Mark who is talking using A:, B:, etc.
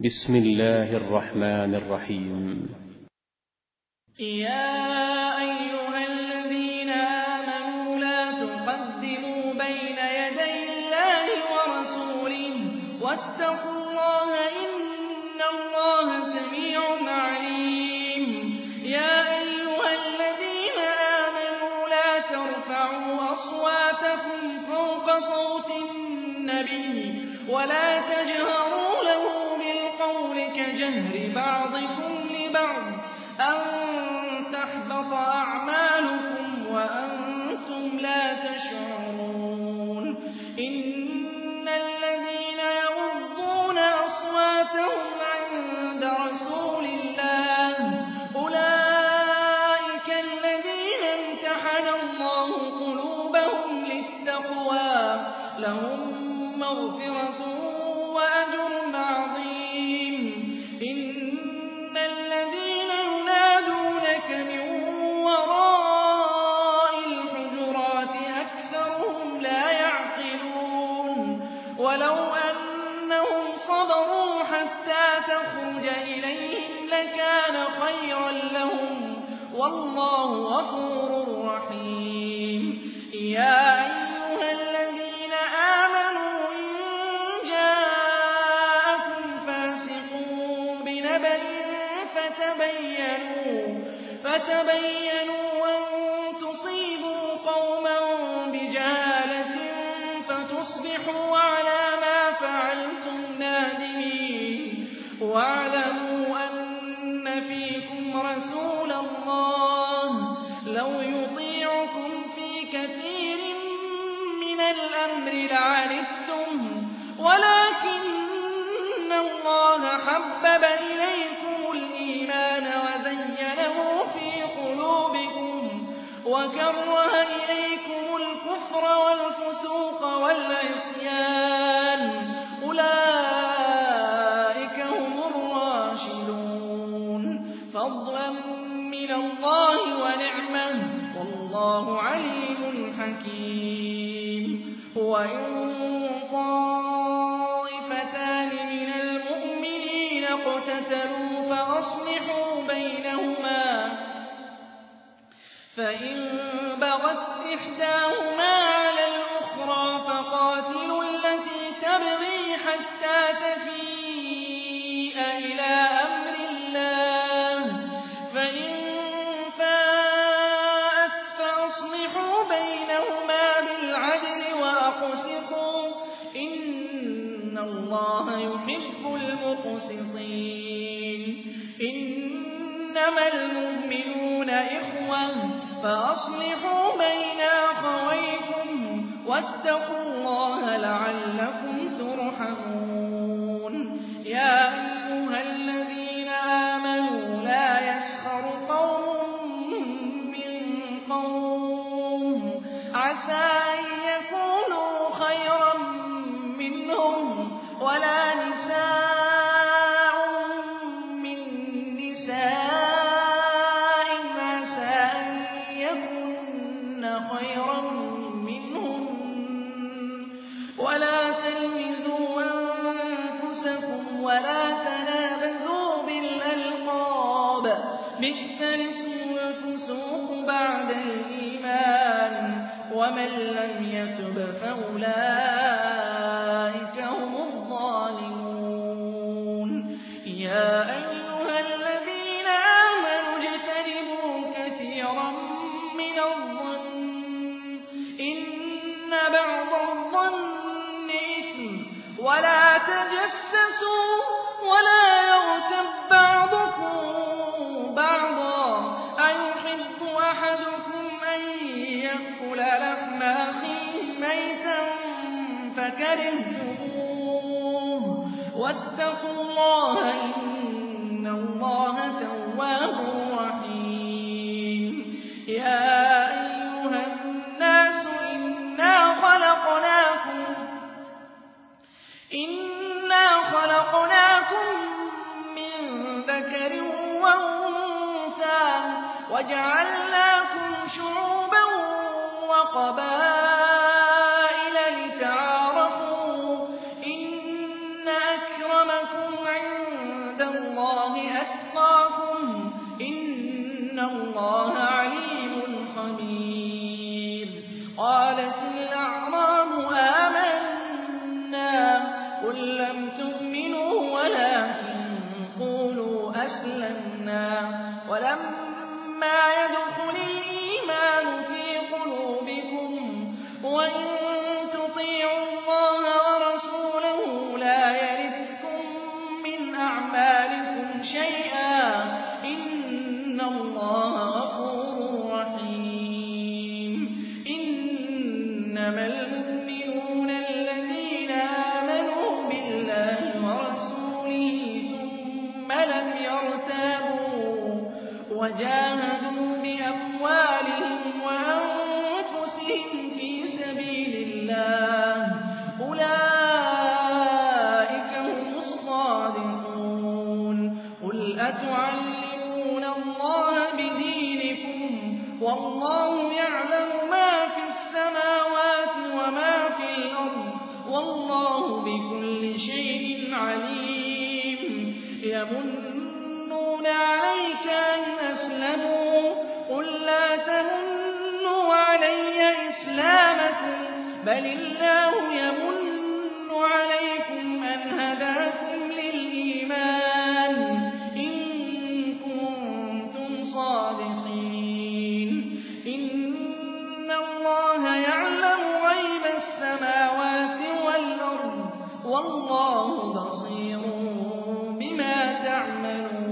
A: بسم الله الرحمن الرحيم.
B: يا أيها الذين آمنوا لا تقدموا بين يدي الله ورسوله واتقوا الله إن الله سميع عليم. يا أيها الذين آمنوا لا ترفعوا أصواتكم فوق صوت النبي ولا تجهروا له بالقول كجهر بعضكم لبعض أن تحبط أعمالكم وأنتم لا تشعرون. إن الذين يغضون أصواتهم عند رسول الله أولئك الذين امتحن الله قلوبهم للتقوى لهم مغفرة وأجر عظيم. إن الذين ينادونك من وراء الحجرات أكثرهم لا يعقلون. ولو أنهم صبروا حتى تخرج إليهم لكان خيرا لهم والله غفور رحيم. يا أيها الذين آمنوا إن جاءكم فاسق بنبأ فتبينوا أن تصيبوا قوما بجهالة فتصبحوا على ما فعلتم نادمين. واعلموا أن فيكم رسول الله لو يطيعكم في كثير من الأمر لعنتم ولكن الله حبب إليكم الإيمان وزينه في قلوبكم وكره إليكم الكفر والفسوق والعصيان أولئك هم الراشدون فضلا من الله ونعمه والله عليم حكيم. وإن طائفتان من المؤمنين اقتتلوا فأصلحوا بينهما فإن بغت إحداهما على الأخرى فقاتلوا التي تبغي حتى تفيء إلى أمر الله فإن فاءت فأصلحوا بينهما بالعدل وأقسطوا إن الله يحب المقسطين. إنما المؤمنون إخوة فأصلحوا بين أخويكم واتقوا الله لعلكم ترحمون. يا أيها الذين آمنوا لا يسخر قوم من قوم عسى أن يكونوا خيرا منهم ولا نساء من نساء عسى أن يكن خيرا منهم ولا تلمزوا أنفسكم ولا تنابزوا بالألقاب بئس الاسم الفسوق بعد الإيمان ومن لم يتب فأولئك هم الظالمون. يا أيها الذين آمنوا اجتنبوا كثيرا من الظن إن بعض الظن إثم ولا تجسسوا ولا يغتب بعضكم بعضا أيحب أحدكم أن يأكل لحم أخيه ميتا فكرهتموه واتقوا الله إن الله تواب رحيم. يا أيها الناس إنا خلقناكم من ذكر وأنثى وجعلناكم شعوبا وقبائل لتعارفوا إن أكرمكم عند اللَّهَ عَلِيمٌ خَبِيرٌ قَالَتِ الْأَعْرَابُ آمَنَّا قُل لَّمْ تُؤْمِنُوا وَلَٰكِن قُولُوا أَسْلَمْنَا وَلَمَّا يَدْخُلِ الْإِيمَانُ فِي قُلُوبِكُمْ وَإِن تُطِيعُوا اللَّهَ وَرَسُولَهُ لَا يَلِتْكُم مِّنْ أَعْمَالِكُمْ شَيْئًا ۚ إِنَّ اللَّهَ غَفُورٌ رَّحِيمٌ إِنَّمَا الْمُؤْمِنُونَ الَّذِينَ آمَنُوا بِاللَّهِ وَرَسُولِهِ ثُمَّ لَمْ يَرْتَابُوا وَجَاهَدُوا بِأَمْوَالِهِمْ وَأَنفُسِهِمْ فِي سَبِيلِ اللَّهِ ۚ أُولَٰئِكَ هُمُ الصَّادِقُونَ قُلْ أَتُعَلِّمُونَ اللَّهَ بِدِينِكُمْ وَاللَّهُ يَعْلَمُ مَا فِي السَّمَاوَاتِ وَمَا في الْأَرْضِ ۚ وَاللَّهُ بِكُلِّ شَيْءٍ عَلِيمٌ يَمُنُّونَ عَلَيْكَ أَنْ أَسْلَمُوا ۖ قُل لَّا تَمُنُّوا عَلَيَّ إِسْلَامَكُم بَلِ اللَّهُ يَمُنُّ عَلَيْكُمْ أَنْ هَدَاكُمْ لِلْإِيمَانِ إِن كُنتُمْ صَادِقِينَ إِنَّ اللَّهَ يَعْلَمُ غَيْبَ السَّمَاوَاتِ وَالْأَرْضِ ۚ وَاللَّهُ بَصِيرٌ بِمَا تَعْمَلُونَ